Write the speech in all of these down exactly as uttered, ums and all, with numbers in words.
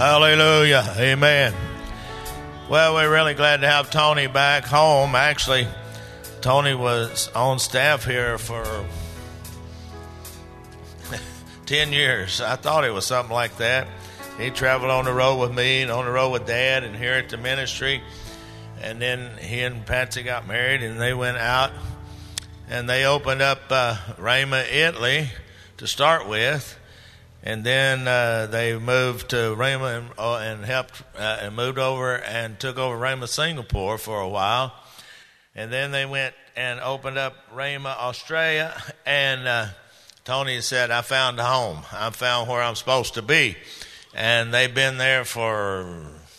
Hallelujah. Amen. Well, we're really glad to have Tony back home. Actually, Tony was on staff here for ten years. I thought it was something like that. He traveled on the road with me and on the road with Dad and here at the ministry. And then he and Patsy got married and they went out and they opened up uh, Rhema, Italy to start with. And then uh, they moved to Rhema and, uh, and helped uh, and moved over and took over Rhema Singapore for a while. And then they went and opened up Rhema Australia. And uh, Tony said, I found a home. I found where I'm supposed to be. And they've been there for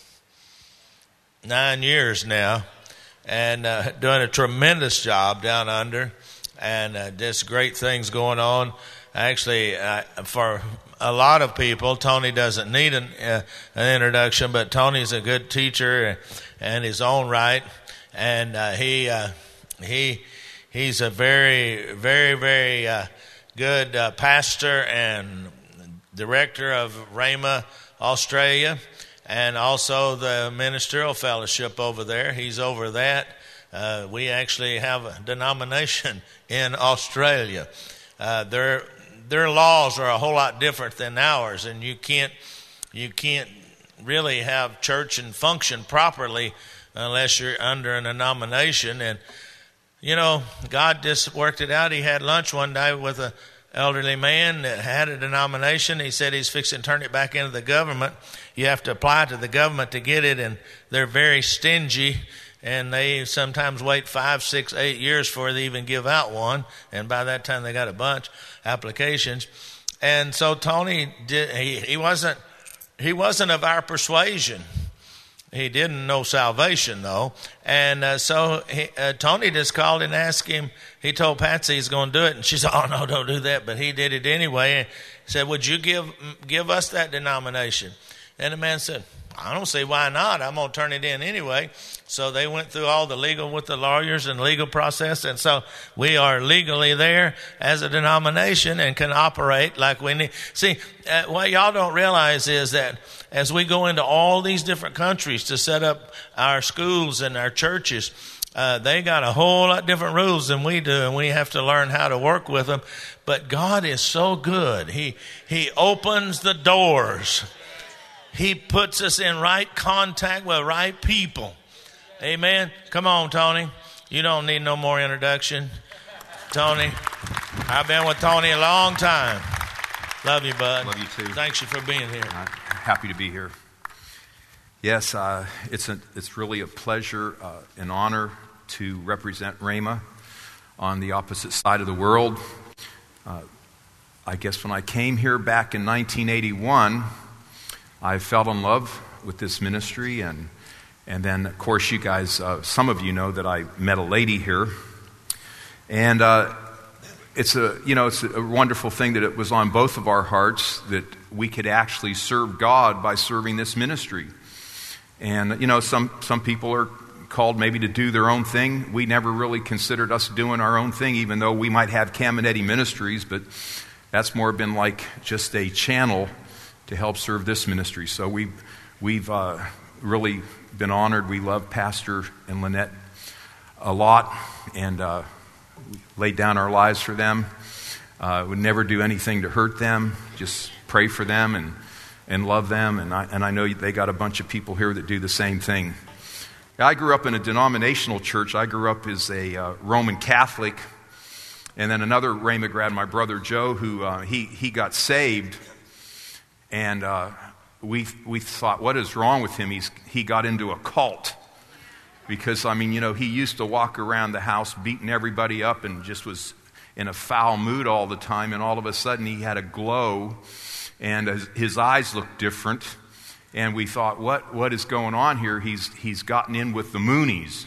nine years now and uh, doing a tremendous job down under. And uh, just great things going on. Actually, uh, for a lot of people, Tony doesn't need an, uh, an introduction, but Tony's a good teacher in his own right, and uh, he uh, he he's a very very very uh, good uh, pastor and director of Rhema Australia, and also the ministerial fellowship over there. He's over that. Uh, we actually have a denomination in Australia. Uh, they're Their laws are a whole lot different than ours, and you can't you can't really have church and function properly unless you're under a denomination. And you know, God just worked it out. He had lunch one day with an elderly man that had a denomination. He said he's fixing to turn it back into the government. You have to apply to the government to get it, and they're very stingy. And they sometimes wait five, six, eight years before they even give out one. And by that time, they got a bunch applications. And so Tony did. He, he wasn't. He wasn't of our persuasion. He didn't know salvation though. And uh, so he, uh, Tony just called and asked him. He told Patsy he's going to do it, and she said, "Oh no, don't do that." But he did it anyway. And he said, "Would you give give us that denomination?" And the man said, "I don't see why not. I'm going to turn it in anyway." So they went through all the legal with the lawyers and legal process. And so we are legally there as a denomination and can operate like we need. See, uh, what y'all don't realize is that as we go into all these different countries to set up our schools and our churches, uh, they got a whole lot different rules than we do, and we have to learn how to work with them. But God is so good. He, he opens the doors. He puts us in right contact with right people. Amen. Come on, Tony. You don't need no more introduction. Tony, I've been with Tony a long time. Love you, bud. Love you too. Thanks you for being here. I'm happy to be here. Yes, uh, it's a, it's really a pleasure, uh, an honor to represent Rhema on the opposite side of the world. Uh, I guess when I came here back in nineteen eighty-one, I fell in love with this ministry, and and then, of course, you guys, uh, some of you know that I met a lady here, and uh, it's a you know it's a wonderful thing that it was on both of our hearts that we could actually serve God by serving this ministry. And you know, some some people are called maybe to do their own thing. We never really considered us doing our own thing, even though we might have Caminiti Ministries, but that's more been like just a channel to help serve this ministry. So we, we've uh, really been honored. We love Pastor and Lynette a lot, and uh, laid down our lives for them. Uh, would never do anything to hurt them, just pray for them and, and love them. And I, and I know they got a bunch of people here that do the same thing. I grew up in a denominational church. I grew up as a uh, Roman Catholic. And then another Rhema grad, my brother Joe, who uh, he, he got saved. And uh, we we thought, what is wrong with him? He's he got into a cult. Because, I mean, you know, he used to walk around the house beating everybody up and just was in a foul mood all the time. And all of a sudden he had a glow and his, his eyes looked different. And we thought, what what is going on here? He's he's gotten in with the Moonies.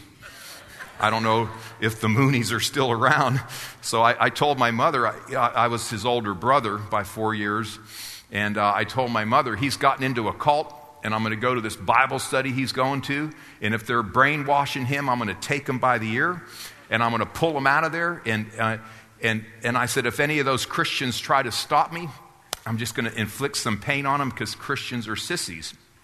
I don't know if the Moonies are still around. So I, I told my mother, I, I was his older brother by four years. And uh, I told my mother, he's gotten into a cult, and I'm going to go to this Bible study he's going to. And if they're brainwashing him, I'm going to take him by the ear, and I'm going to pull him out of there. And uh, and and I said, if any of those Christians try to stop me, I'm just going to inflict some pain on them because Christians are sissies.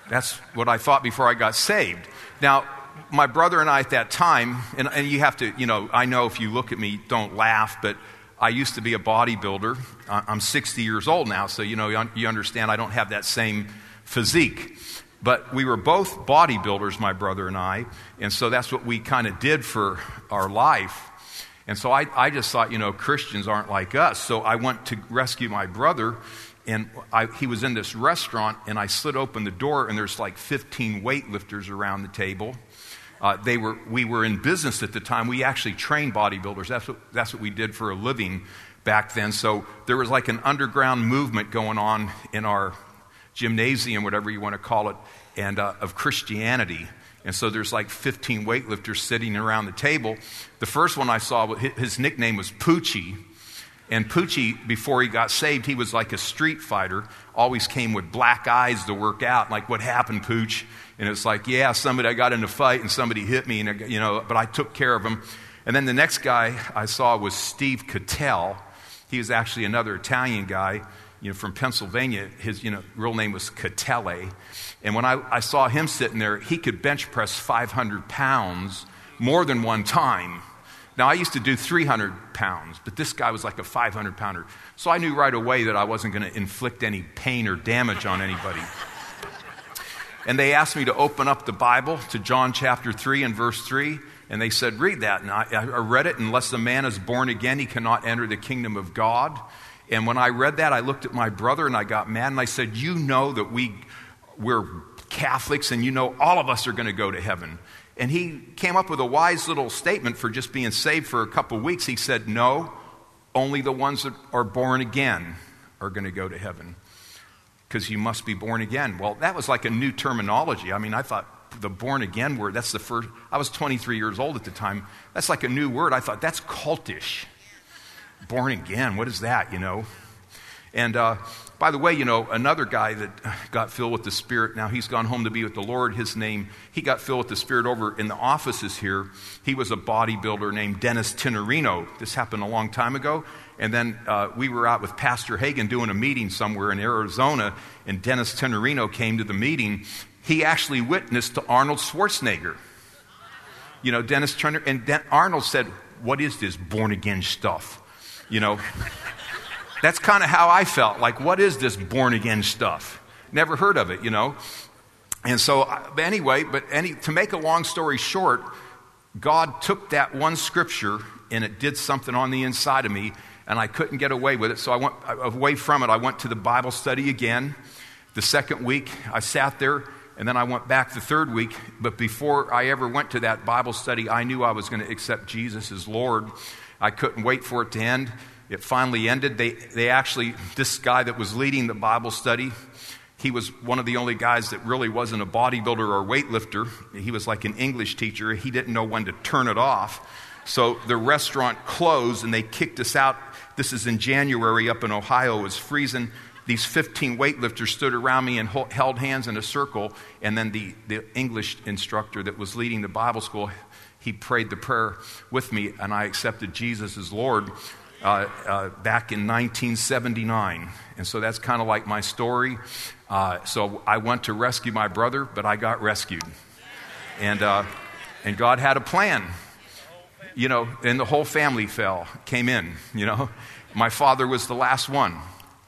That's what I thought before I got saved. Now, my brother and I at that time, and, and you have to, you know, I know if you look at me, don't laugh, but I used to be a bodybuilder. I'm sixty years old now, so, you know, you understand I don't have that same physique. But we were both bodybuilders, my brother and I, and so that's what we kind of did for our life. And so I, I just thought, you know, Christians aren't like us. So I went to rescue my brother, and I, he was in this restaurant, and I slid open the door, and there's like fifteen weightlifters around the table. Uh, they were, we were in business at the time. We actually trained bodybuilders. That's what, that's what we did for a living back then. So there was like an underground movement going on in our gymnasium, whatever you want to call it, and uh, of Christianity. And so there's like fifteen weightlifters sitting around the table. The first one I saw, his nickname was Poochie. And Poochie, before he got saved, he was like a street fighter. Always came with black eyes to work out. Like, what happened, Pooch? And it's like, yeah, somebody, I got in a fight and somebody hit me, and you know, but I took care of him. And then the next guy I saw was Steve Cattell. He was actually another Italian guy, you know, from Pennsylvania. His, you know, real name was Catelle. And when I, I saw him sitting there, he could bench press five hundred pounds more than one time. Now, I used to do three hundred pounds, but this guy was like a five hundred pounder. So I knew right away that I wasn't going to inflict any pain or damage on anybody. And they asked me to open up the Bible to John chapter three and verse three. And they said, read that. And I, I read it. Unless a man is born again, he cannot enter the kingdom of God. And when I read that, I looked at my brother and I got mad. And I said, you know that we, we're Catholics, and you know all of us are going to go to heaven. And he came up with a wise little statement for just being saved for a couple weeks. He said, no, only the ones that are born again are going to go to heaven, because you must be born again. Well, that was like a new terminology. I mean, I thought the born again word, that's the first, I was twenty-three years old at the time. That's like a new word. I thought, that's cultish. Born again, what is that, you know? And uh, by the way, you know, another guy that got filled with the Spirit, now he's gone home to be with the Lord, his name, he got filled with the Spirit over in the offices here. He was a bodybuilder named Dennis Tenorino. This happened a long time ago. And then uh, we were out with Pastor Hagen doing a meeting somewhere in Arizona, and Dennis Tenorino came to the meeting. He actually witnessed to Arnold Schwarzenegger. You know, Dennis Turner, and Den- Arnold said, what is this born-again stuff? You know, that's kind of how I felt. Like, what is this born-again stuff? Never heard of it, you know. And so, but anyway, but any, to make a long story short, God took that one scripture and it did something on the inside of me, and I couldn't get away with it. So I went away from it. I went to the Bible study again. The second week, I sat there, and then I went back the third week. But before I ever went to that Bible study, I knew I was going to accept Jesus as Lord. I couldn't wait for it to end. It finally ended. They, they actually, this guy that was leading the Bible study, he was one of the only guys that really wasn't a bodybuilder or weightlifter. He was like an English teacher. He didn't know when to turn it off. So the restaurant closed and they kicked us out. This is in January up in Ohio. It was freezing. These fifteen weightlifters stood around me and held hands in a circle. And then the, the English instructor that was leading the Bible school, he prayed the prayer with me, and I accepted Jesus as Lord uh, uh, back in nineteen seventy-nine. And so that's kind of like my story. Uh, so I went to rescue my brother, but I got rescued. And, uh, and God had a plan. You know, and the whole family fell, came in, you know. My father was the last one.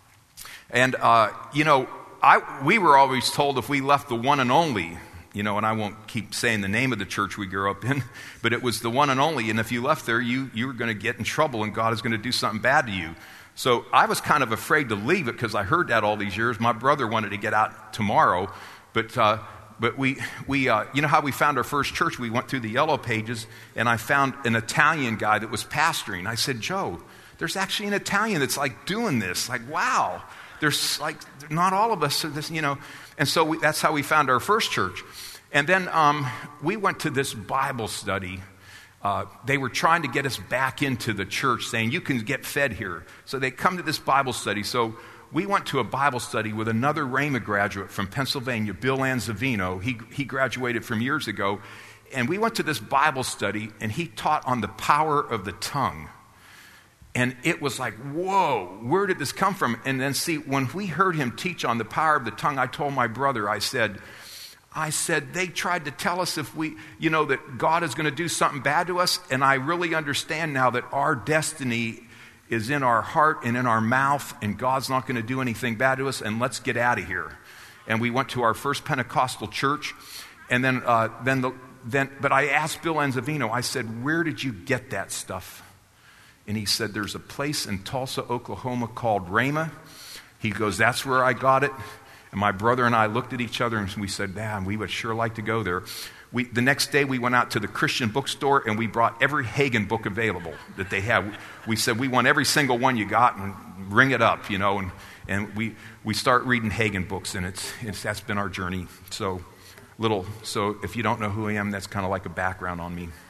And, uh, you know, I, we were always told if we left the one and only, you know, and I won't keep saying the name of the church we grew up in, but it was the one and only. And if you left there, you, you were going to get in trouble and God is going to do something bad to you. So I was kind of afraid to leave it because I heard that all these years. My brother wanted to get out tomorrow, but... Uh, But we, we uh, you know how we found our first church? We went through the yellow pages, and I found an Italian guy that was pastoring. I said, Joe, there's actually an Italian that's like doing this. Like, wow. There's like, not all of us are this, you know. And so we, that's how we found our first church. And then um, we went to this Bible study. Uh, they were trying to get us back into the church, saying, you can get fed here. So they come to this Bible study. So we went to a Bible study with another Rhema graduate from Pennsylvania, Bill Anzavino. He, he graduated from years ago. And we went to this Bible study, and he taught on the power of the tongue. And it was like, whoa, where did this come from? And then see, when we heard him teach on the power of the tongue, I told my brother, I said, I said, they tried to tell us if we, you know, that God is going to do something bad to us. And I really understand now that our destiny is in our heart and in our mouth, and God's not going to do anything bad to us, and let's get out of here. And we went to our first Pentecostal church, and then, uh, then, the, then, but I asked Bill Anzavino, I said, where did you get that stuff? And he said, there's a place in Tulsa, Oklahoma called Rhema. He goes, that's where I got it. And my brother and I looked at each other and we said, man, we would sure like to go there. We, the next day we went out to the Christian bookstore and we brought every Hagin book available that they had. We said, we want every single one you got and ring it up, you know. And, and we, we start reading Hagin books, and it's, it's that's been our journey. So little, so if you don't know who I am, that's kind of like a background on me.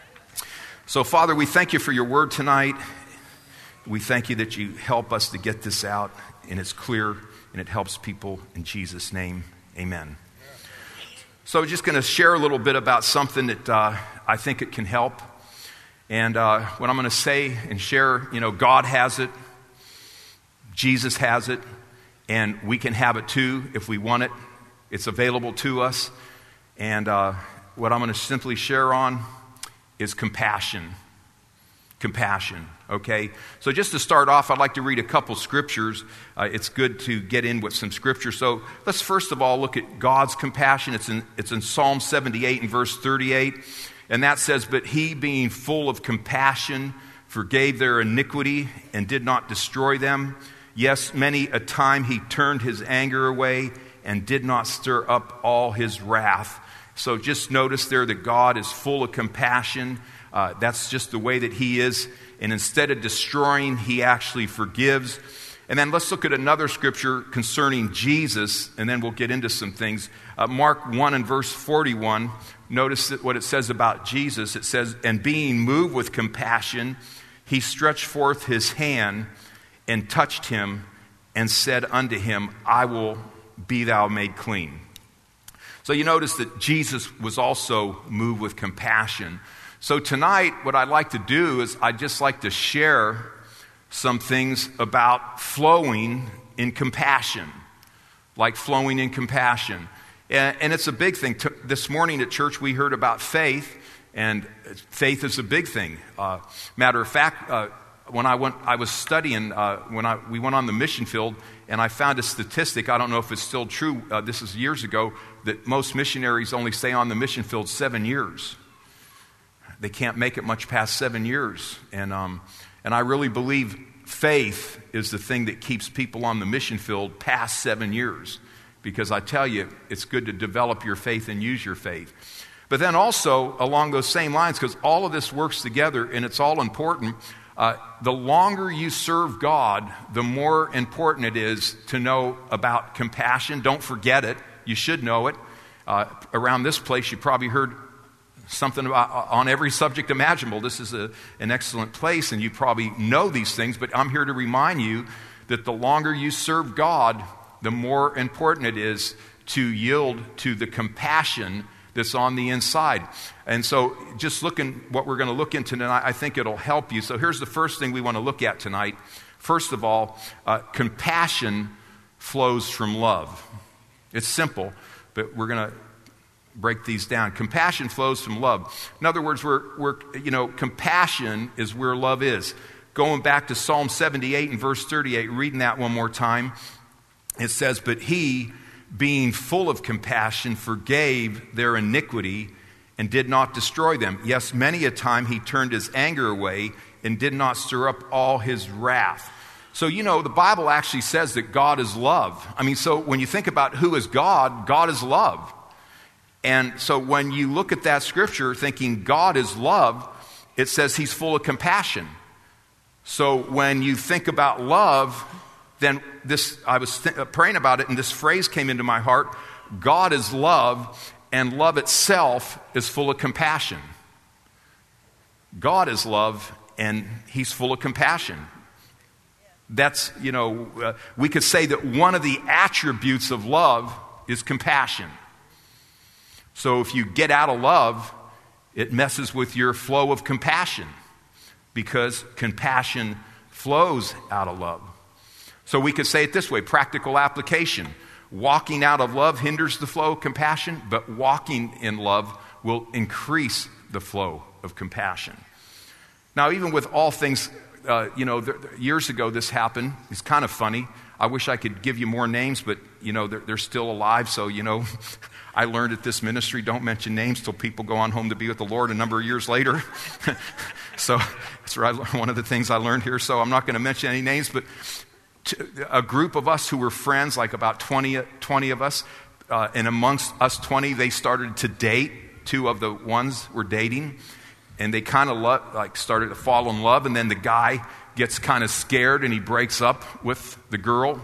So Father, we thank you for your word tonight. We thank you that you help us to get this out, and it's clear, and it helps people. In Jesus' name, amen. So I'm just going to share a little bit about something that uh, I think it can help. And uh, what I'm going to say and share, you know, God has it, Jesus has it, and we can have it too if we want it. It's available to us. And uh, what I'm going to simply share on is compassion. Compassion, okay? So just to start off, I'd like to read a couple scriptures. Uh, it's good to get in with some scripture. So let's first of all look at God's compassion. It's in, it's in Psalm seventy-eight and verse thirty-eight. And that says, but he being full of compassion forgave their iniquity and did not destroy them. Yes, many a time he turned his anger away and did not stir up all his wrath. So just notice there that God is full of compassion. Uh, that's just the way that he is. And instead of destroying, he actually forgives. And then let's look at another scripture concerning Jesus, and then we'll get into some things. Uh, Mark one and verse forty-one, notice that what it says about Jesus. It says, and being moved with compassion, he stretched forth his hand and touched him and said unto him, I will be thou made clean. So you notice that Jesus was also moved with compassion. So tonight, what I'd like to do is I'd just like to share some things about flowing in compassion, like flowing in compassion. And, and it's a big thing. T- this morning at church, we heard about faith, and faith is a big thing. Uh, matter of fact, uh, when I went, I was studying, uh, when I, we went on the mission field, and I found a statistic, I don't know if it's still true, uh, this is years ago, that most missionaries only stay on the mission field seven years. They can't make it much past seven years. And um, and I really believe faith is the thing that keeps people on the mission field past seven years. Because I tell you, it's good to develop your faith and use your faith. But then also, along those same lines, because all of this works together and it's all important, uh, the longer you serve God, the more important it is to know about compassion. Don't forget it. You should know it. Uh, around this place, you probably heard something about, on every subject imaginable. This is a, an excellent place, and you probably know these things, but I'm here to remind you that the longer you serve God, the more important it is to yield to the compassion that's on the inside. And so just looking, what we're going to look into tonight, I think it'll help you. So here's the first thing we want to look at tonight. First of all, uh, compassion flows from love. It's simple, but we're going to break these down. Compassion flows from love. In other words, we're, we're, you know, compassion is where love is. Going back to Psalm seventy-eight and verse thirty-eight, reading that one more time, it says, but he, being full of compassion, forgave their iniquity and did not destroy them. Yes, many a time he turned his anger away and did not stir up all his wrath. So, you know, the Bible actually says that God is love. I mean, so when you think about who is God, God is love. And so when you look at that scripture thinking God is love, it says he's full of compassion. So when you think about love, then this, I was th- praying about it, and this phrase came into my heart: God is love, and love itself is full of compassion. God is love, and he's full of compassion. That's, you know, uh, we could say that one of the attributes of love is compassion. So if you get out of love, it messes with your flow of compassion, because compassion flows out of love. So we could say it this way, practical application. Walking out of love hinders the flow of compassion, but walking in love will increase the flow of compassion. Now, even with all things, uh, you know, th- years ago this happened. It's kind of funny. I wish I could give you more names, but, you know, they're, they're still alive. So, you know, I learned at this ministry, don't mention names till people go on home to be with the Lord a number of years later. So that's where I, one of the things I learned here. So I'm not going to mention any names, but a group of us who were friends, like about twenty, twenty of us, uh, and amongst us twenty, they started to date. Two of the ones were dating, and they kind of lo- like started to fall in love, and then the guy gets kind of scared, and he breaks up with the girl.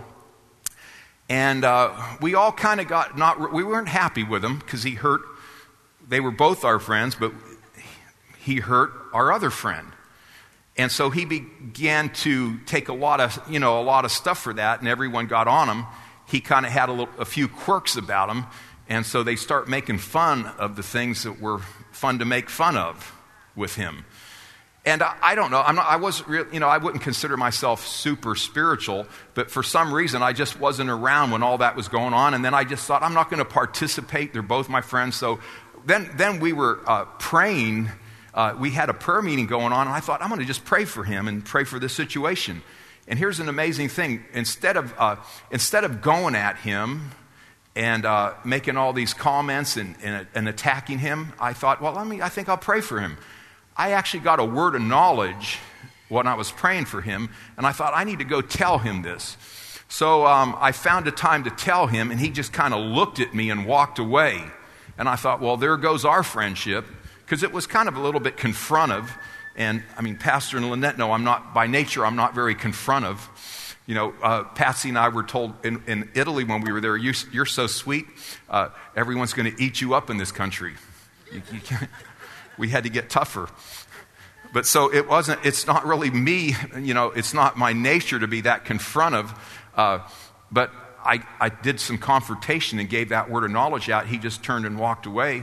And uh, we all kind of got not, we weren't happy with him because he hurt, they were both our friends, but he hurt our other friend. And so he began to take a lot of, you know, a lot of stuff for that, and everyone got on him. He kind of had a, little, a few quirks about him, and so they start making fun of the things that were fun to make fun of with him. And I, I don't know, I'm not, I wasn't real, you know, I wouldn't consider myself super spiritual, but for some reason I just wasn't around when all that was going on, and then I just thought, I'm not going to participate. They're both my friends. So then, then we were uh, praying. Uh, we had a prayer meeting going on, and I thought, I'm going to just pray for him and pray for this situation. And here's an amazing thing. Instead of, uh, instead of going at him and uh, making all these comments and, and, and attacking him, I thought, well, let me, I think I'll pray for him. I actually got a word of knowledge when I was praying for him, and I thought, I need to go tell him this. So um, I found a time to tell him, and he just kind of looked at me and walked away. And I thought, well, there goes our friendship. Because it was kind of a little bit confrontive. And, I mean, Pastor and Lynette know I'm not, by nature, I'm not very confrontive. You know, uh, Patsy and I were told in, in Italy when we were there, you, you're so sweet, uh, everyone's going to eat you up in this country. You, you can't, we had to get tougher. But so it wasn't, it's not really me, you know, it's not my nature to be that confrontive. Uh, but I, I did some confrontation and gave that word of knowledge out. He just turned and walked away.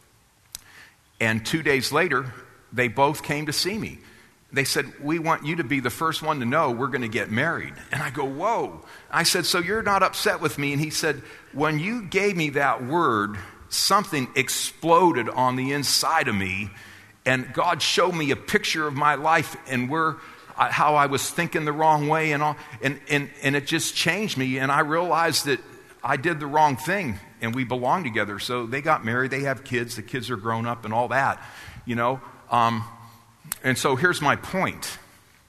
And two days later, they both came to see me. They said, we want you to be the first one to know we're going to get married. And I go, whoa. I said, so you're not upset with me? And he said, when you gave me that word, something exploded on the inside of me. And God showed me a picture of my life and where, how I was thinking the wrong way. And, all, and, and, and it just changed me. And I realized that I did the wrong thing. And we belong together. So they got married. They have kids. The kids are grown up and all that, you know. Um, and so here's my point.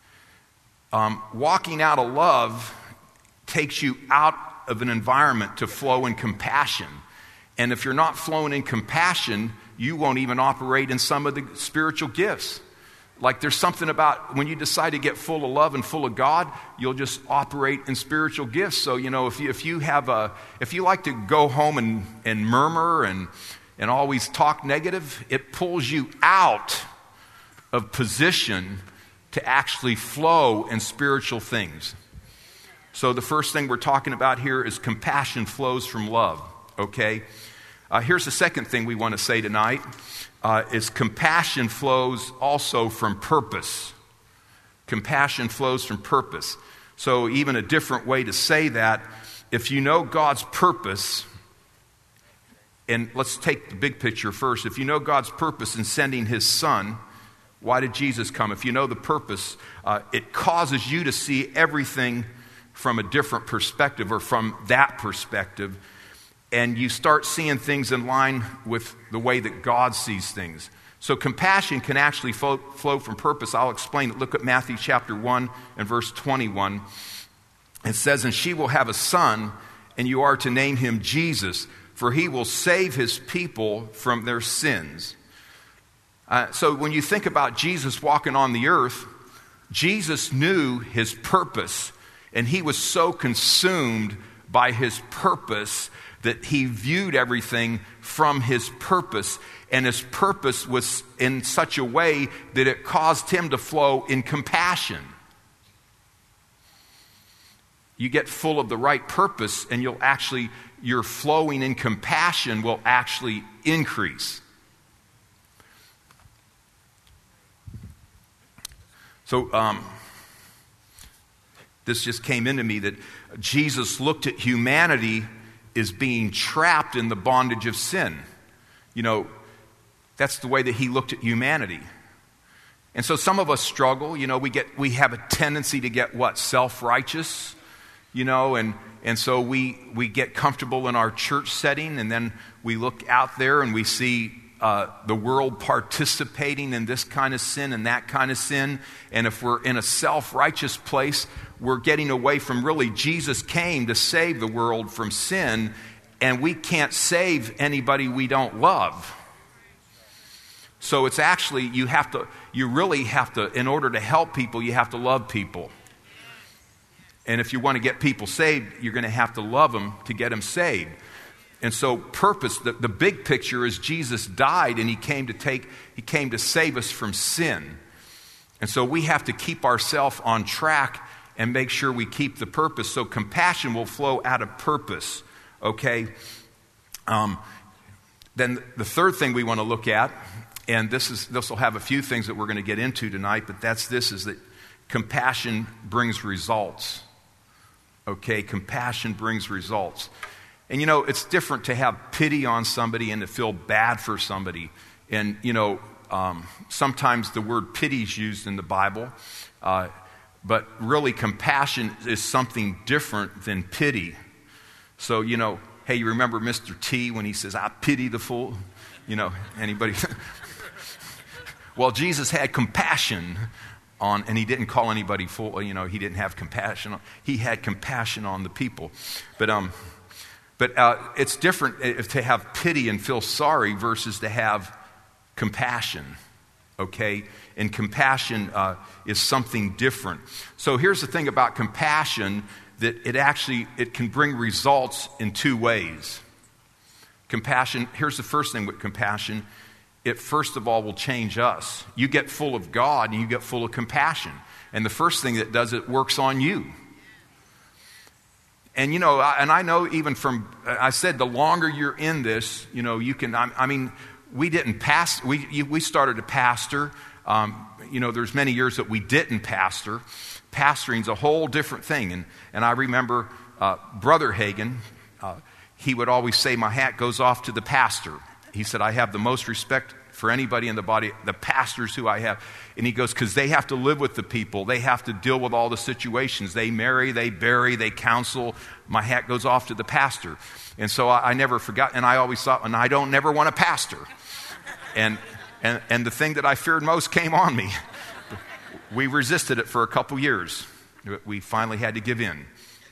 Um, walking out of love takes you out of an environment to flow in compassion. And if you're not flowing in compassion, you won't even operate in some of the spiritual gifts. Like there's something about when you decide to get full of love and full of God, you'll just operate in spiritual gifts. So, you know, if you if you have a if you like to go home and, and murmur and and always talk negative, it pulls you out of position to actually flow in spiritual things. So the first thing we're talking about here is compassion flows from love. Okay? Uh, here's the second thing we want to say tonight. Uh, is compassion flows also from purpose. Compassion flows from purpose. So even a different way to say that, if you know God's purpose, and let's take the big picture first. If you know God's purpose in sending His Son, why did Jesus come? If you know the purpose, uh, it causes you to see everything from a different perspective or from that perspective. And you start seeing things in line with the way that God sees things. So compassion can actually flow, flow from purpose. I'll explain it. Look at Matthew chapter one and verse twenty-one. It says, and she will have a son, and you are to name him Jesus, for he will save his people from their sins. Uh, so when you think about Jesus walking on the earth, Jesus knew his purpose, and he was so consumed by his purpose that he viewed everything from his purpose. And his purpose was in such a way that it caused him to flow in compassion. You get full of the right purpose and you'll actually, your flowing in compassion will actually increase. So um, this just came into me that Jesus looked at humanity is being trapped in the bondage of sin. You know, that's the way that he looked at humanity. And so some of us struggle, you know, we get we have a tendency to get what? Self-righteous, you know, and and so we we get comfortable in our church setting, and then we look out there and we see uh, the world participating in this kind of sin and that kind of sin. And if we're in a self-righteous place, we're getting away from really Jesus came to save the world from sin, and we can't save anybody we don't love. So it's actually, you have to, you really have to, in order to help people, you have to love people. And if you want to get people saved, you're going to have to love them to get them saved. And so purpose, the, the big picture is Jesus died and he came to take, he came to save us from sin. And so we have to keep ourselves on track and make sure we keep the purpose. So compassion will flow out of purpose, okay? Um, then the third thing we want to look at, and this is this will have a few things that we're going to get into tonight, but that's this, is that compassion brings results. Okay, compassion brings results. And you know, it's different to have pity on somebody and to feel bad for somebody. And you know, um, sometimes the word pity is used in the Bible, uh, but really compassion is something different than pity. So you know, hey, you remember Mister T when he says, "I pity the fool"? You know, anybody? Well, Jesus had compassion on, and he didn't call anybody fool. You know, he didn't have compassion on, he had compassion on the people. But um, but uh, it's different to have pity and feel sorry versus to have compassion. Okay, and compassion uh, is something different. So here's the thing about compassion, that it actually it can bring results in two ways. Compassion. Here's the first thing with compassion. It first of all will change us. You get full of God and you get full of compassion. And the first thing that does, it works on you. And you know, and I know even from, I said the longer you're in this, you know, you can, I mean, we didn't pass, we we started to pastor. Um, you know, there's many years that we didn't pastor. Pastoring's a whole different thing. And, and I remember uh, Brother Hagin, uh, he would always say, my hat goes off to the pastor. He said, I have the most respect for anybody in the body, the pastors who I have. And he goes, because they have to live with the people. They have to deal with all the situations. They marry, they bury, they counsel. My hat goes off to the pastor. And so I, I never forgot, and I always thought, and I don't never want a pastor. And, and, and the thing that I feared most came on me. We resisted it for a couple years. We finally had to give in.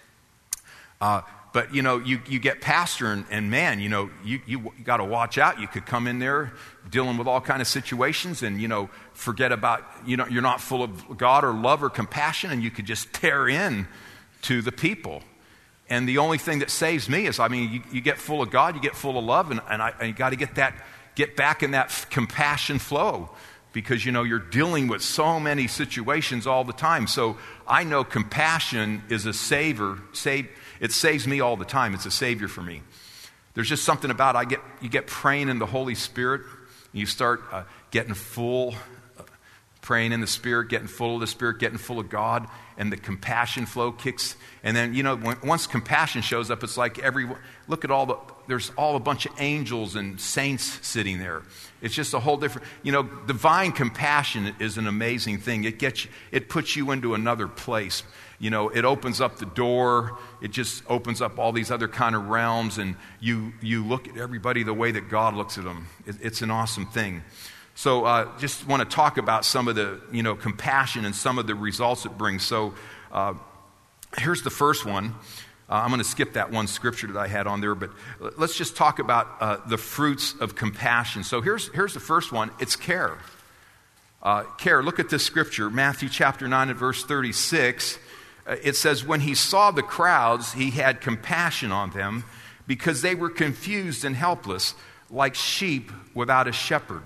Uh, But, you know, you, you get pastor and, and man, you know, you, you, you got to watch out. You could come in there dealing with all kind of situations and, you know, forget about, you know, you're not full of God or love or compassion, and you could just tear in to the people. And the only thing that saves me is, I mean, you, you get full of God, you get full of love, and, and, I, and you got to get that, get back in that compassion flow. Because, you know, you're dealing with so many situations all the time. So I know compassion is a savior. Save, it saves me all the time. It's a savior for me. There's just something about, I get you get praying in the Holy Spirit. And you start uh, getting full, uh, praying in the Spirit, getting full of the Spirit, getting full of God. And the compassion flow kicks. And then, you know, when, once compassion shows up, it's like every, look at all the, there's all a bunch of angels and saints sitting there. It's just a whole different, you know, divine compassion is an amazing thing. It gets you, it puts you into another place. You know, it opens up the door. It just opens up all these other kind of realms, and you you look at everybody the way that God looks at them. It, it's an awesome thing. So uh, just want to talk about some of the, you know, compassion and some of the results it brings. So uh, here's the first one. Uh, I'm going to skip that one scripture that I had on there, but let's just talk about uh, the fruits of compassion. So here's here's the first one. It's care. Uh, care. Look at this scripture, Matthew chapter nine and verse thirty-six. Uh, it says, when he saw the crowds, he had compassion on them because they were confused and helpless, like sheep without a shepherd.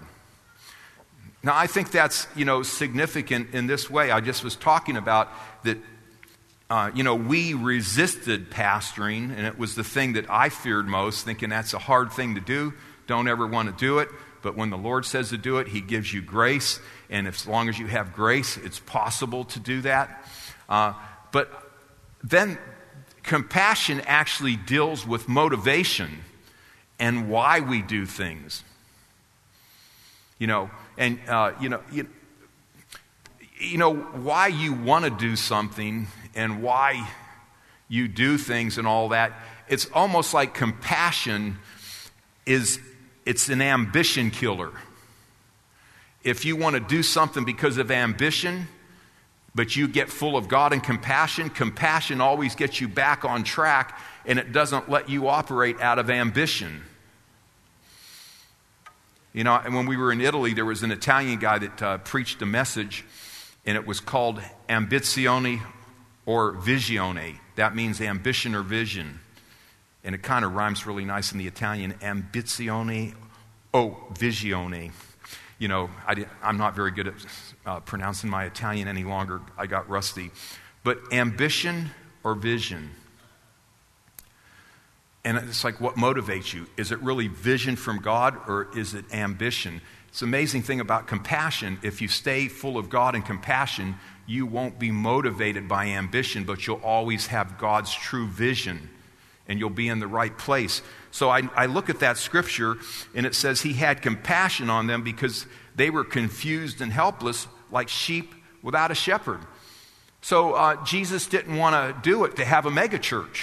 Now, I think that's, you know, significant in this way. I just was talking about that. Uh, you know, we resisted pastoring, and it was the thing that I feared most, thinking that's a hard thing to do. Don't ever want to do it. But when the Lord says to do it, He gives you grace. And if, as long as you have grace, it's possible to do that. Uh, but then compassion actually deals with motivation and why we do things. You know, and, uh, you know, you, you know, why you want to do something and why you do things and all that. It's almost like compassion is, it's an ambition killer. If you want to do something because of ambition, but you get full of God and compassion, compassion always gets you back on track, and it doesn't let you operate out of ambition. You know, and when we were in Italy, there was an Italian guy that uh, preached a message, and it was called Ambizione or Visione. That means ambition or vision. And it kind of rhymes really nice in the Italian, Ambizione o Visione. You know, I I'm not very good at uh, pronouncing my Italian any longer. I got rusty. But ambition or vision. And it's like, what motivates you? Is it really vision from God, or is it ambition? It's an amazing thing about compassion. If you stay full of God and compassion, you won't be motivated by ambition, but you'll always have God's true vision, and you'll be in the right place. So I, I look at that scripture, and it says he had compassion on them because they were confused and helpless like sheep without a shepherd. So uh, Jesus didn't want to do it to have a megachurch.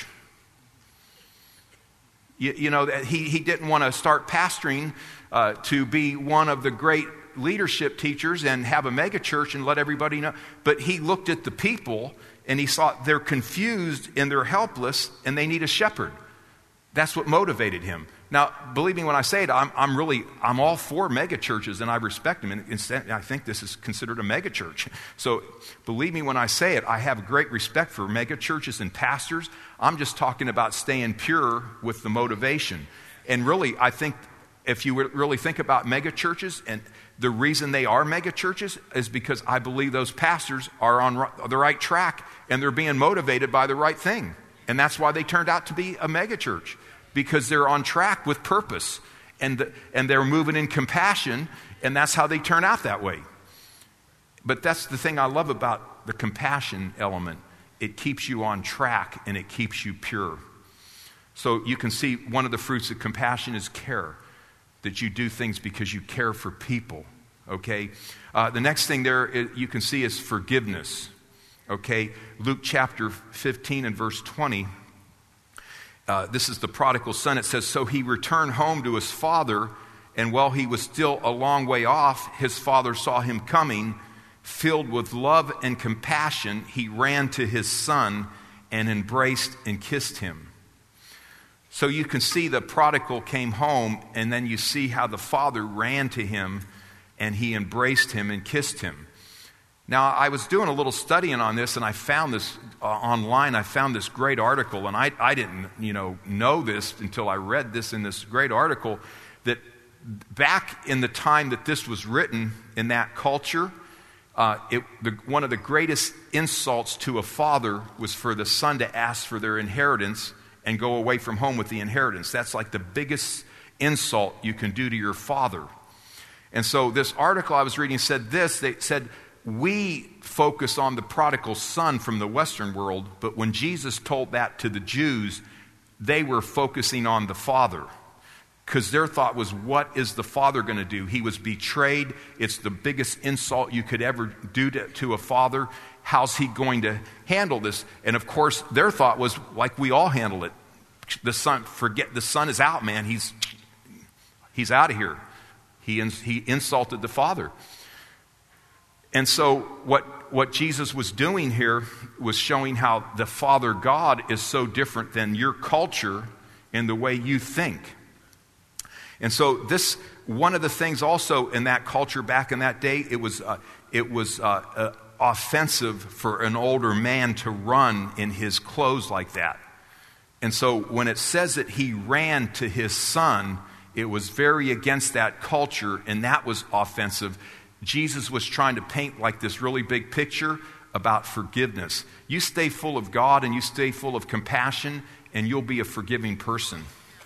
You, you know, he, he didn't want to start pastoring uh, to be one of the great leadership teachers and have a megachurch and let everybody know. But he looked at the people and he saw they're confused and they're helpless and they need a shepherd. That's what motivated him. Now, believe me when I say it, I'm, I'm really, I'm all for megachurches and I respect them. And instead, I think this is considered a megachurch. So believe me when I say it, I have great respect for megachurches and pastors. I'm just talking about staying pure with the motivation. And really, I think if you really think about megachurches, and the reason they are megachurches is because I believe those pastors are on the right track and they're being motivated by the right thing. And that's why they turned out to be a megachurch, because they're on track with purpose and, the, and they're moving in compassion, and that's how they turn out that way. But that's the thing I love about the compassion element. It keeps you on track and it keeps you pure. So you can see one of the fruits of compassion is care, that you do things because you care for people, okay? Uh, the next thing there is, you can see is forgiveness, okay? Luke chapter fifteen and verse twenty. Uh, this is the prodigal son. It says, so he returned home to his father, and while he was still a long way off, his father saw him coming. Filled with love and compassion, he ran to his son and embraced and kissed him. So you can see the prodigal came home, and then you see how the father ran to him and he embraced him and kissed him. Now, I was doing a little studying on this, and I found this uh, online. I found this great article, and I, I didn't, you know, know this until I read this in this great article, that back in the time that this was written in that culture, uh, it, the, one of the greatest insults to a father was for the son to ask for their inheritance and go away from home with the inheritance. That's like the biggest insult you can do to your father. And so this article I was reading said this. They said, we focus on the prodigal son from the Western world, but when Jesus told that to the Jews, they were focusing on the father, because their thought was, what is the father going to do? He was betrayed. It's the biggest insult you could ever do to, to a father. How's he going to handle this? And of course, their thought was like we all handle it. The son, forget the son is out, man. He's he's out of here. He he insulted the father. And so what, what Jesus was doing here was showing how the Father God is so different than your culture and the way you think. And so this, one of the things also in that culture back in that day, it was, uh, it was uh, uh, offensive for an older man to run in his clothes like that. And so when it says that he ran to his son, it was very against that culture, and that was offensive. Jesus was trying to paint like this really big picture about forgiveness. You stay full of God and you stay full of compassion, and you'll be a forgiving person.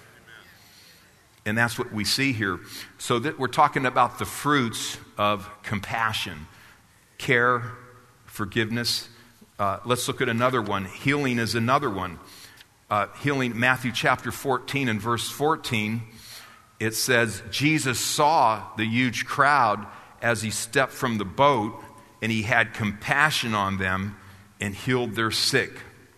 And that's what we see here. So that we're talking about the fruits of compassion, care, forgiveness. Uh, let's look at another one. Healing is another one. uh, healing, Matthew chapter fourteen and verse fourteen, it says, Jesus saw the huge crowd as he stepped from the boat, and he had compassion on them and healed their sick.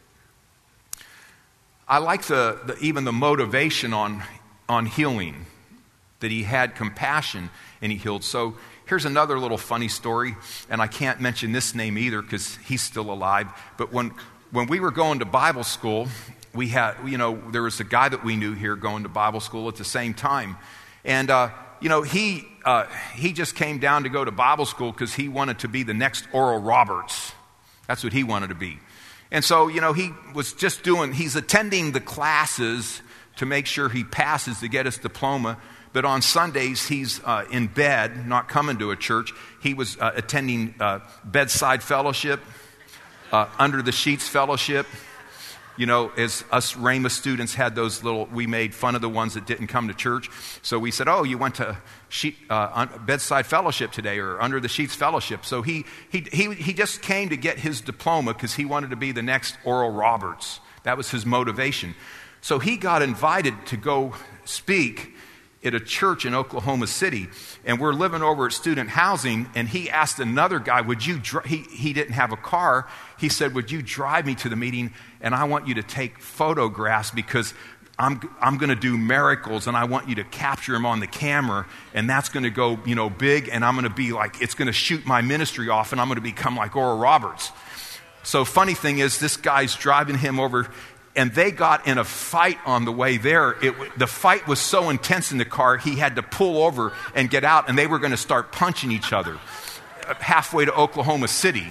I like the, the even the motivation on, on healing, that he had compassion and he healed. So here's another little funny story, and I can't mention this name either because he's still alive. But when when we were going to Bible school, we had, you know, there was a guy that we knew here going to Bible school at the same time. And, uh, you know, he uh, he just came down to go to Bible school because he wanted to be the next Oral Roberts. That's what he wanted to be. And so, you know, he was just doing, he's attending the classes to make sure he passes to get his diploma. But on Sundays, he's uh, in bed, not coming to a church. He was uh, attending uh, bedside fellowship, uh, under the sheets fellowship. You know, as us Rhema students had those little, we made fun of the ones that didn't come to church. So we said, oh, you went to sheet, uh, bedside fellowship today, or under the sheets fellowship. So he he he, he just came to get his diploma because he wanted to be the next Oral Roberts. That was his motivation. So he got invited to go speak at a church in Oklahoma City, and we're living over at student housing, and he asked another guy, would you, dri-? he he didn't have a car, he said, would you drive me to the meeting, and I want you to take photographs because I'm I'm going to do miracles, and I want you to capture them on the camera, and that's going to go, you know, big, and I'm going to be like, it's going to shoot my ministry off, and I'm going to become like Oral Roberts. So funny thing is, this guy's driving him over, and they got in a fight on the way there. It, the fight was so intense in the car, he had to pull over and get out, and they were going to start punching each other halfway to Oklahoma City.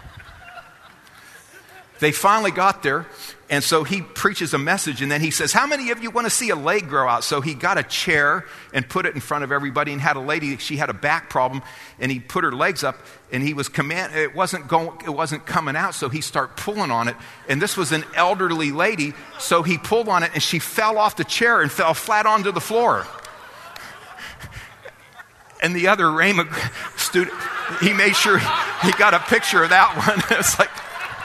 They finally got there, and so he preaches a message, and then he says, how many of you want to see a leg grow out? So he got a chair and put it in front of everybody, and had a lady, she had a back problem, and he put her legs up, and he was command, it wasn't going, it wasn't coming out, so he started pulling on it, and this was an elderly lady, so he pulled on it, and she fell off the chair and fell flat onto the floor. And the other Rhema student, he made sure he got a picture of that one. It's like,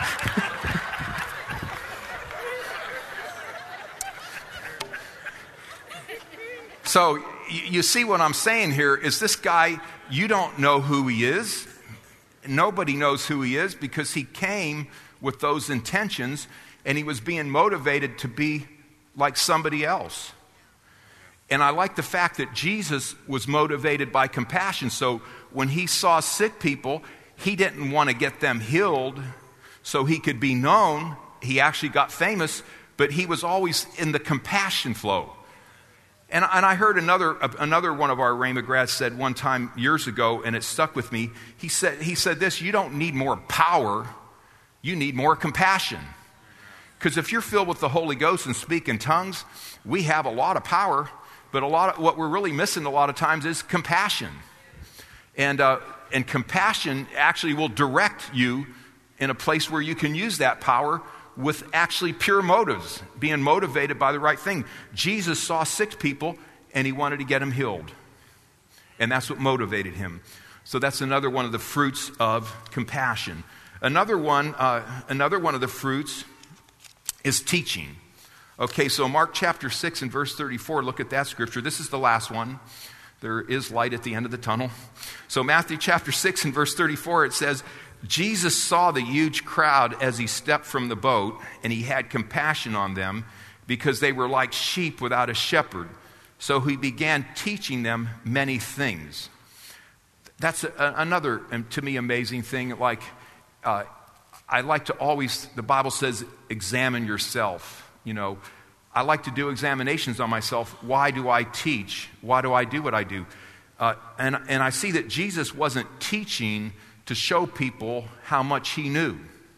so you see what I'm saying here is this guy, you don't know who he is. Nobody knows who he is because he came with those intentions, and he was being motivated to be like somebody else. And I like the fact that Jesus was motivated by compassion. So when he saw sick people, he didn't want to get them healed so he could be known. He actually got famous, but he was always in the compassion flow. And, and I heard another another one of our Rhema grads said one time years ago, and it stuck with me. He said he said this: you don't need more power, you need more compassion. Because if you're filled with the Holy Ghost and speak in tongues, we have a lot of power, but a lot of what we're really missing a lot of times is compassion. And uh, and compassion actually will direct you in a place where you can use that power with actually pure motives, being motivated by the right thing. Jesus saw sick people, and he wanted to get them healed. And that's what motivated him. So that's another one of the fruits of compassion. Another one, uh, another one of the fruits is teaching. Okay, so Mark chapter six and verse thirty-four, look at that scripture. This is the last one. There is light at the end of the tunnel. So Matthew chapter six and verse thirty-four, it says, Jesus saw the huge crowd as he stepped from the boat, and he had compassion on them because they were like sheep without a shepherd. So he began teaching them many things. That's a, another, to me, amazing thing. Like, uh, I like to always, the Bible says, examine yourself. You know, I like to do examinations on myself. Why do I teach? Why do I do what I do? Uh, and, and I see that Jesus wasn't teaching to show people how much he knew.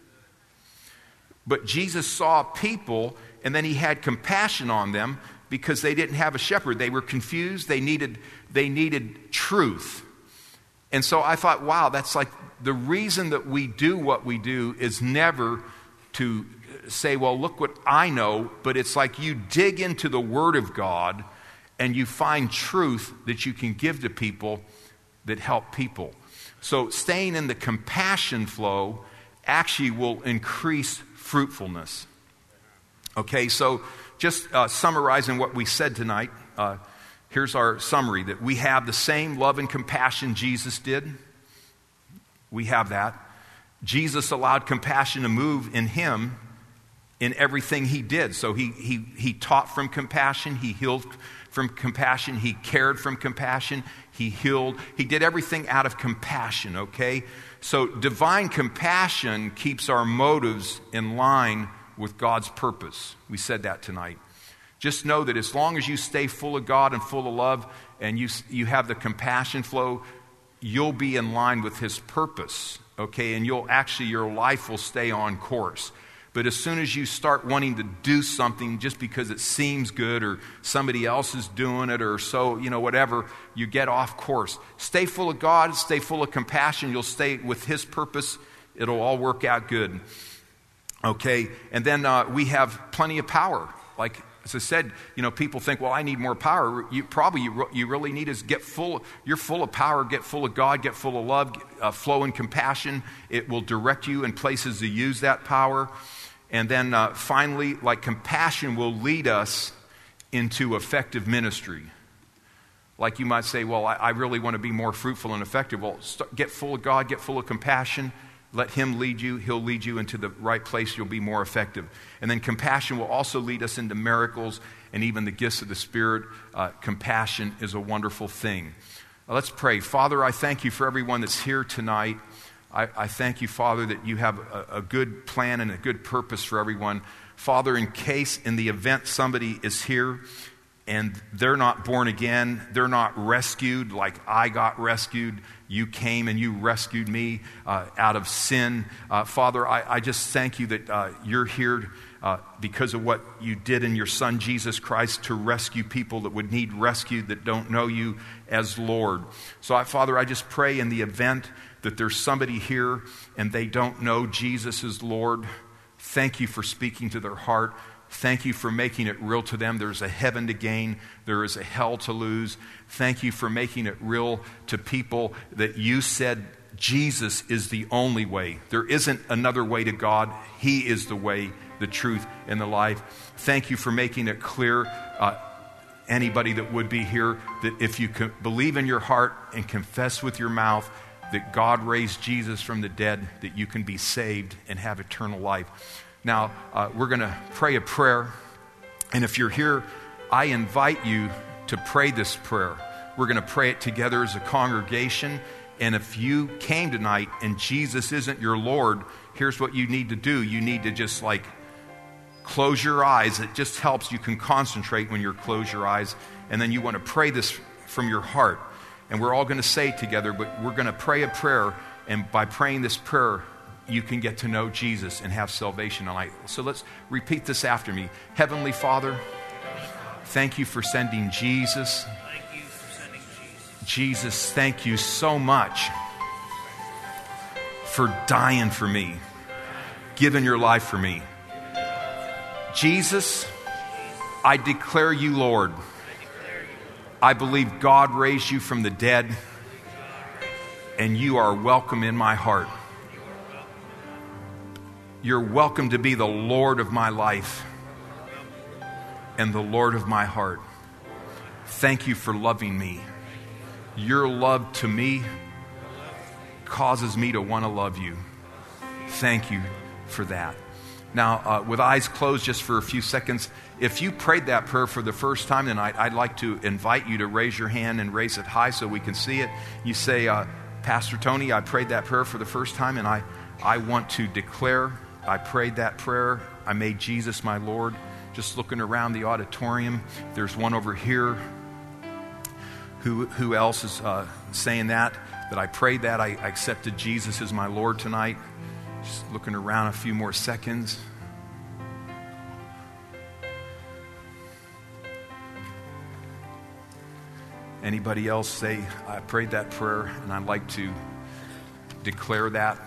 But Jesus saw people, and then he had compassion on them because they didn't have a shepherd. They were confused. They needed, they needed truth. And so I thought, wow, that's like the reason that we do what we do is never to say, well, look what I know, but it's like you dig into the Word of God and you find truth that you can give to people that help people. So staying in the compassion flow actually will increase fruitfulness. Okay, so just uh, summarizing what we said tonight, uh, here's our summary, that we have the same love and compassion Jesus did. We have that. Jesus allowed compassion to move in him in everything he did. So he, he, he taught from compassion, he healed from compassion, he cared from compassion, he healed. He did everything out of compassion, okay? So divine compassion keeps our motives in line with God's purpose. We said that tonight. Just know that as long as you stay full of God and full of love and you, you have the compassion flow, you'll be in line with his purpose, okay? And you'll actually, your life will stay on course. But as soon as you start wanting to do something just because it seems good or somebody else is doing it or so, you know, whatever, you get off course. Stay full of God, stay full of compassion. You'll stay with his purpose. It'll all work out good. Okay, and then uh, we have plenty of power. Like, as I said, you know, people think, well, I need more power. You probably you, re- you really need is get full. You're full of power. Get full of God. Get full of love. Uh, flow in compassion. It will direct you in places to use that power. And then uh, finally, like compassion will lead us into effective ministry. Like you might say, well, I, I really want to be more fruitful and effective. Well, start, get full of God. Get full of compassion. Let him lead you. He'll lead you into the right place. You'll be more effective. And then compassion will also lead us into miracles and even the gifts of the Spirit. Uh, compassion is a wonderful thing. Now, let's pray. Father, I thank you for everyone that's here tonight. I, I thank you, Father, that you have a, a good plan and a good purpose for everyone. Father, in case in the event somebody is here and they're not born again, they're not rescued like I got rescued. You came and you rescued me uh, out of sin. Uh, Father, I, I just thank you that uh, you're here uh, because of what you did in your Son, Jesus Christ, to rescue people that would need rescued that don't know you as Lord. So, I, Father, I just pray in the event that there's somebody here and they don't know Jesus as Lord, thank you for speaking to their heart. Thank you for making it real to them. There's a heaven to gain. There is a hell to lose. Thank you for making it real to people that you said Jesus is the only way. There isn't another way to God. He is the way, the truth, and the life. Thank you for making it clear, uh, anybody that would be here, that if you can believe in your heart and confess with your mouth that God raised Jesus from the dead, that you can be saved and have eternal life. Now, uh, we're going to pray a prayer, and if you're here, I invite you to pray this prayer. We're going to pray it together as a congregation, and if you came tonight and Jesus isn't your Lord, here's what you need to do. You need to just like close your eyes. It just helps. You can concentrate when you close your eyes, and then you want to pray this from your heart. And we're all going to say it together, but we're going to pray a prayer, and by praying this prayer, you can get to know Jesus and have salvation tonight. So let's repeat this after me. Heavenly Father, thank you for sending Jesus. Thank you for sending Jesus. Jesus, thank you so much for dying for me, giving your life for me. Jesus, I declare you Lord. I believe God raised you from the dead, and you are welcome in my heart. You're welcome to be the Lord of my life and the Lord of my heart. Thank you for loving me. Your love to me causes me to want to love you. Thank you for that. Now, uh, with eyes closed just for a few seconds, if you prayed that prayer for the first time tonight, I'd like to invite you to raise your hand and raise it high so we can see it. You say, uh, Pastor Tony, I prayed that prayer for the first time, and I, I want to declare I prayed that prayer. I made Jesus my Lord. Just looking around the auditorium, there's one over here. Who, who else is uh, saying that? That I prayed that. I, I accepted Jesus as my Lord tonight. Just looking around a few more seconds. Anybody else say, I prayed that prayer and I'd like to declare that?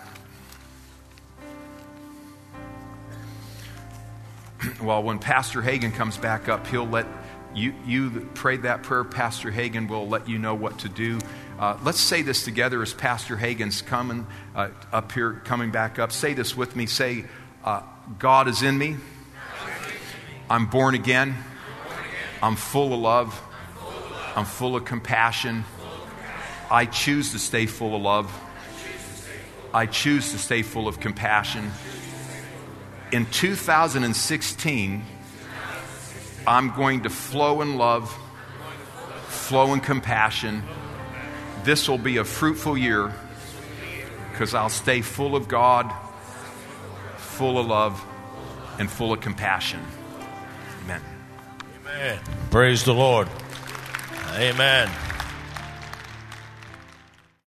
Well, when Pastor Hagen comes back up, he'll let you, you that prayed that prayer, Pastor Hagen will let you know what to do. Uh, let's say this together as Pastor Hagen's coming uh, up here, coming back up. Say this with me. Say, uh, God is in me. I'm born again. I'm full of love. I'm full of compassion. I choose to stay full of love. I choose to stay full of compassion. In two thousand sixteen, I'm going to flow in love, flow in compassion. This will be a fruitful year because I'll stay full of God, full of love, and full of compassion. Amen. Amen. Praise the Lord. Amen.